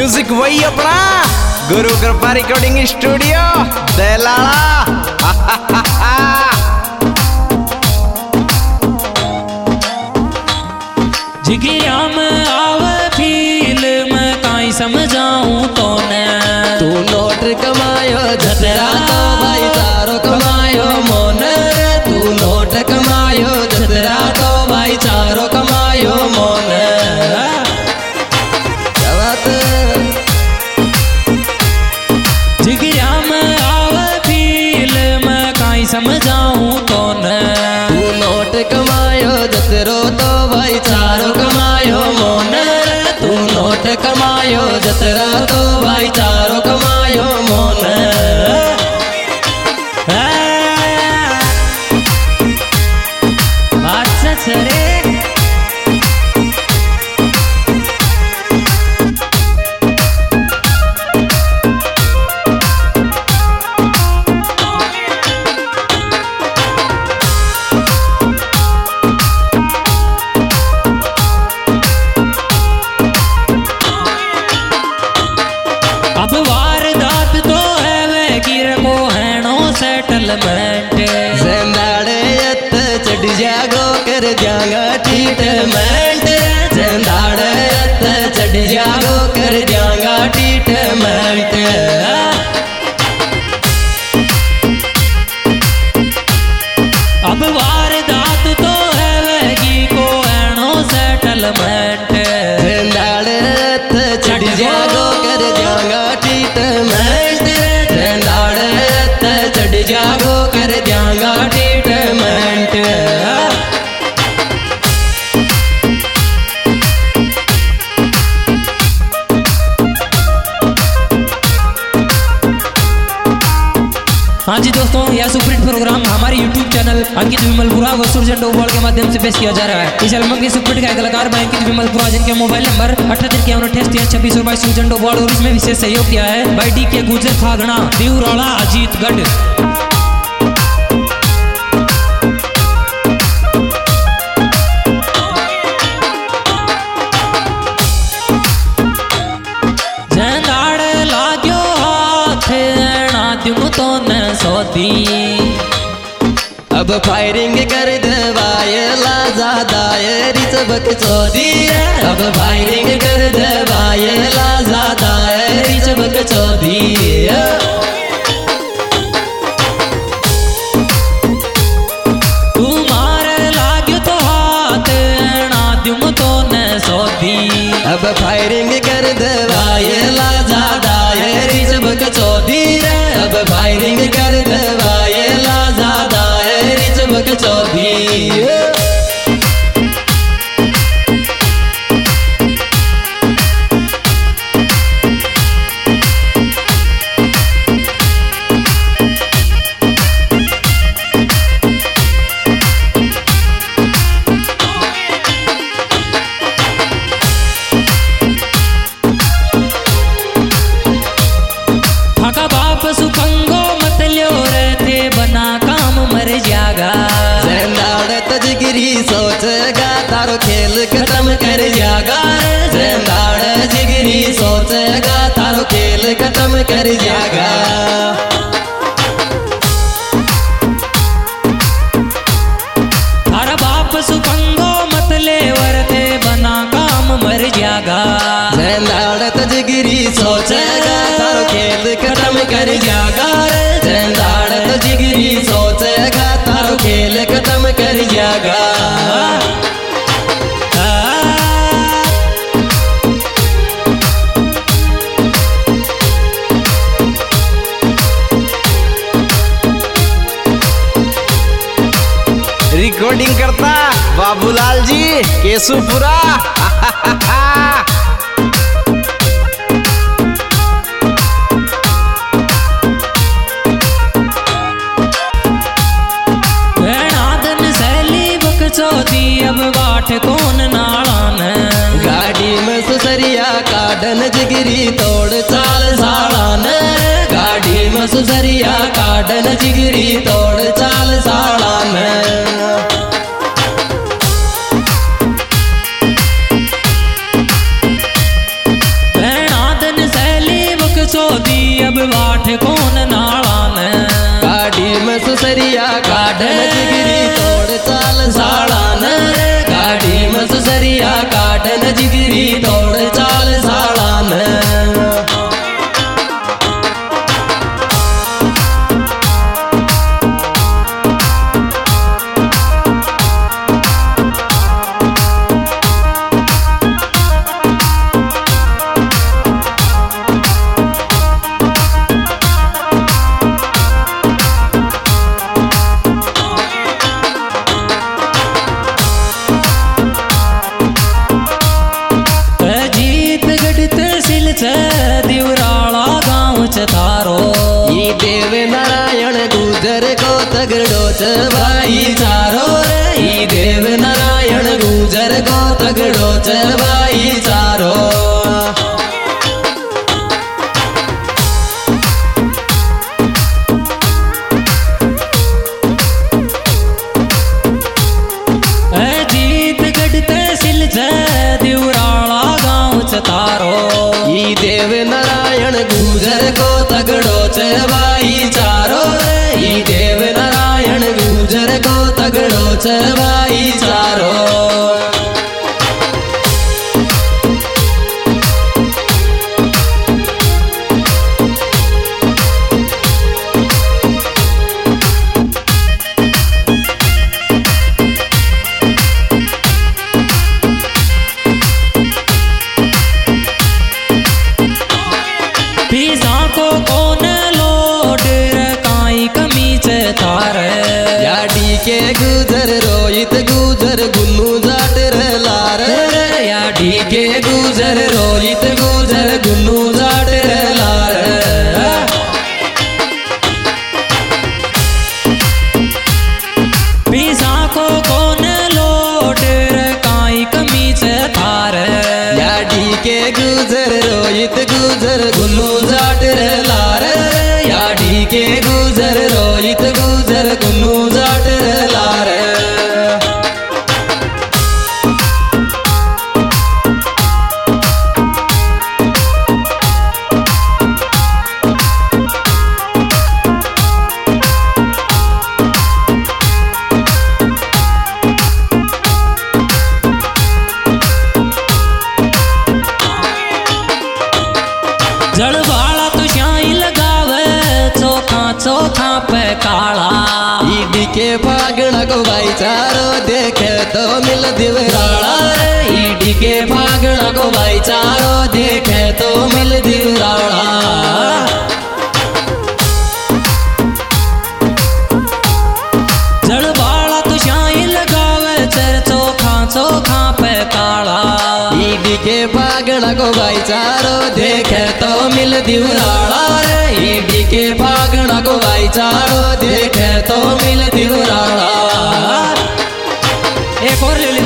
Music वही अपना गुरु कृपा रिकॉर्डिंग स्टूडियो दलाला। जिगिया में आवे फिल्म काई समझाऊं तो ने तू नोट कमायो जतरा तो भाई चारो कमायो मोन। तू नोट कमायो जतरा तो भाई चारो कमायो मोन। जिगिया में आवे फिल्म काई समझाऊं तो ने तू नोट कमायो जतरो तो भाई चारो कमायो मोन। तू नोट कमायो जतरा तो भाई चारो कमायो मोन। बात सच रे। अब वारदात तो है वे गिर को है नो सेटलमेंट। ज़िंदाड़े यत चढ़ जागो कर जागा ट्रीटमेंट। ज़िंदाड़े यत चढ़ जागो कर जागा ट्रीटमेंट। अब वारदात तो है वे गी को है नो सेटलमेंट। ज़िंदाड़े यत चढ़ जागो कर जागा ट्रीटमेंट। ज़िंदाड़े यत चढ़ जागो कर जागा ट्रीटमेंट। हाँ जी दोस्तों, यह सुपरहिट प्रोग्राम हमारे YouTube चैनल अंकित विमलपुरा व सुरजन डोबोल के माध्यम से पेश किया जा रहा है। इस एल्बम के सुपरहिट का कलाकार भाई अंकित विमलपुरा, जिनके मोबाइल नंबर 78 सुरजन डोबोल, और इसमें विशेष सहयोग किया है भाई डी के गुजर फागना देवराला अजीतगढ़। तो न सोती अब फायरिंग कर दवाए लाजा दायरी सबक चौधी। अब फायरिंग कर दवाए लाजा दायरी सबक चौधी। तू मारे लाग्यो तो हाथ नाद्युम तो न सोती। अब फायरिंग कर दवाए लाजा दायरी सबक चौधी। अब फायरिंग कर दवाए लाजा दायरी सबक चौधी। सुखंगो मत ल्यो रहते बना काम मर जागा। ज़िंदाड़त जिगरी सोचेगा तारो खेल खत्म कर जागा। ज़िंदाड़ जिगरी सोचेगा तारो खेल खत्म कर जागा। थारा बाप सुखंगो मत ले वरते बना काम मर जागा। ज़िंदाड़त जिगरी सोचेगा तारो खेल खत्म कर जागा। ज़िंदाड़त जिगरी सोचेगा तारो खेल खत्म कर जागा। रिकॉर्डिंग करता बाबूलाल जी केशुपुरा। चौथी अब बाट कौन नाड़ान। गाड़ी में सुसरिया काडन जिगरी तोड़ चाल साड़ान। गाड़ी में सुसरिया काडन जिगरी तोड़ चाल साड़ान। भैणादन छ भाईचारो। के गुजर रोहित गुजर गुन्नू जाट लार या ढीके गुजर रोहित गुजर गुन्नू जाट लार। पीसा को कौन लोट काई कमी से थार। या ढीके गुजर रोहित गुजर गुन्नू जाट लार। या ढीके गुजर रोहित गुजर गुन्नू जाट लार। जड़वाड़ा तो श्याई लगावे चोखा चोखा पे काला। ईडी के फागण को भाईचारो देखे तो मिल दिवराला। ईडी के फागण को भाईचारो देखे तो मिल दिवराला। जड़वाड़ा तो श्याई लगावे चर चोखा चोखा पे काला। ईडी के फागण को भाईचारो देखे तो मिल दिवराला। ईडी के फागण को भाईचारो देखे तो मिल दिवराला। एक और ले ले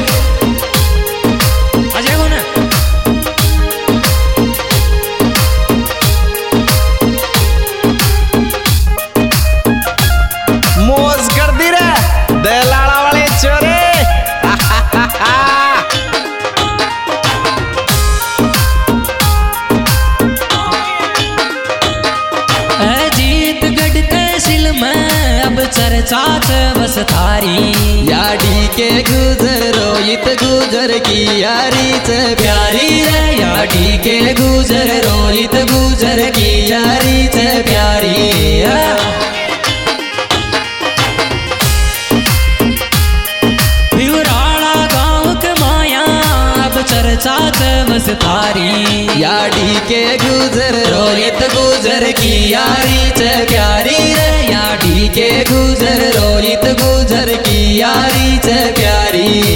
अजय को ना। मौज कर दी रे दलाला वाले चोरे। जीत गढ़ तहसील में अब चर्चा च बस थारी। या ढीके गुजर रोहित गुजर की यारी से प्यारी रे। या ढीके गुजर रोहित गुजर की यारी से प्यारी। भिवराड़ा गाँव के माया अब चर्चा च बस थारी। या ढीके गुजर रोहित गुजर की यारी से प्यारी रे। या ढीके गुजर रोहित गुजर की यारी से प्यारी।